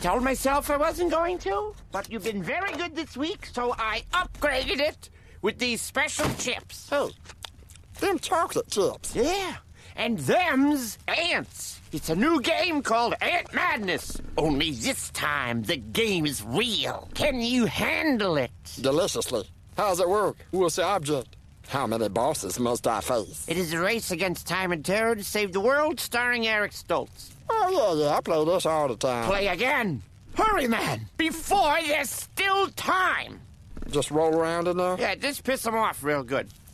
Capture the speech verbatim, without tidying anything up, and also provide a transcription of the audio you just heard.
told myself I wasn't going to, but you've been very good this week, so I upgraded it with these special chips. Hey, them chocolate chips. Yeah, and them's ants. It's a new game called Ant Madness. Only this time, the game is real. Can you handle it? Deliciously. How's it work? What's the object? How many bosses must I face? It is a race against time and terror to save the world, starring Eric Stoltz. Oh, yeah, yeah, I play this all the time. Play again. Hurry, man, before there's still time. Just roll around in there? Yeah, just piss them off real good.